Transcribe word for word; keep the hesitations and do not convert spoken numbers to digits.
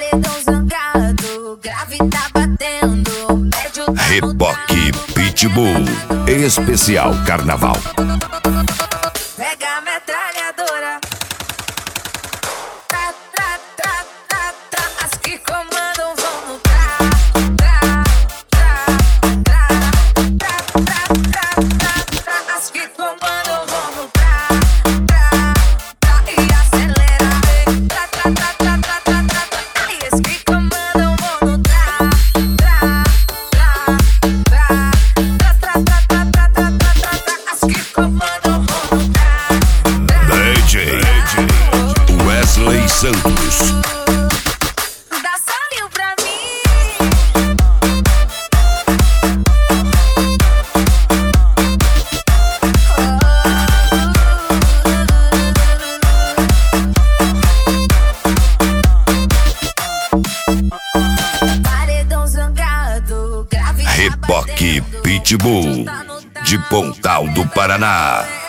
Paredão zangado, grave tá batendo, médio tá Reboque Pitbull, especial Carnaval. Pega a metralhadora. Tá, tá, tá, tá, tá. As que comandam vão no tra, tra, tra, tra, tra, tra, tra, tra, tra. As que comandam vão no tra, tra, tra. E acelera, tra, tra, tra, tra, tra, tra, tra, tra. E as que comandam vão no tra, tra, tra, tra, tra, tra, tra, tra, tra, tra, tra. As que comandam vão no tra. D J Wesley Santos. Dá salinho pra mim. Paredão zangado, grave tá Reboque batendo, Pitbull, tá no tra- de Pontal do Paraná.